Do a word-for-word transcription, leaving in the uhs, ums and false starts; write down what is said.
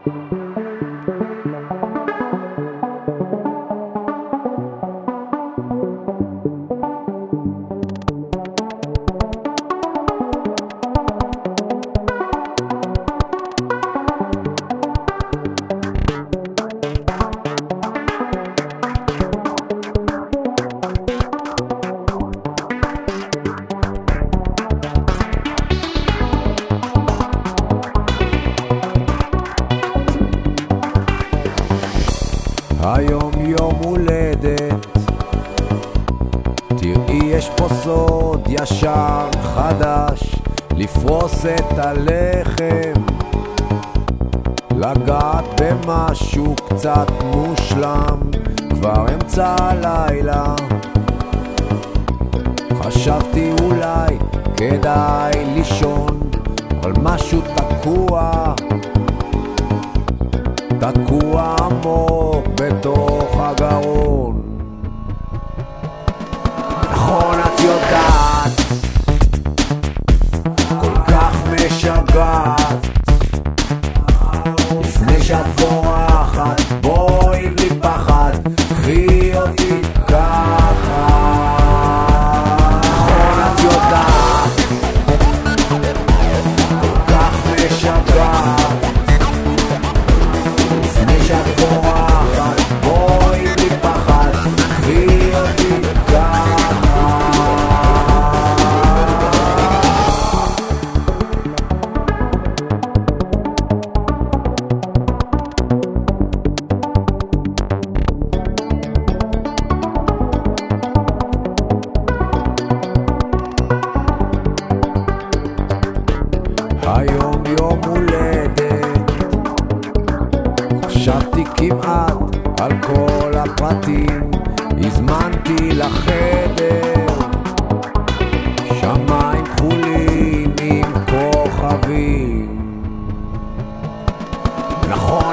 היום יום הולדת, תראי יש פה סוד ישר חדש, לפרוס את הלחם, לגעת במשהו קצת מושלם, כבר אמצע הלילה, חשבתי אולי כדאי לישון, אבל משהו תקוע, תקוע עמוק בתוך הגרון. נכון את יודעת, כל כך משגעת, לפני שאת בורחת, בואי בלי פחד, קחי אותי ככה. נכון את יודעת, כל כך משגעת, שאת בורחת, בואי בלי פחד, קחי אותי ככה. היום יום הולדת, חשבתי כמעט על כל הפרטים, הזמנתי לחדר שמיים כחולים עם כוכבים. נכון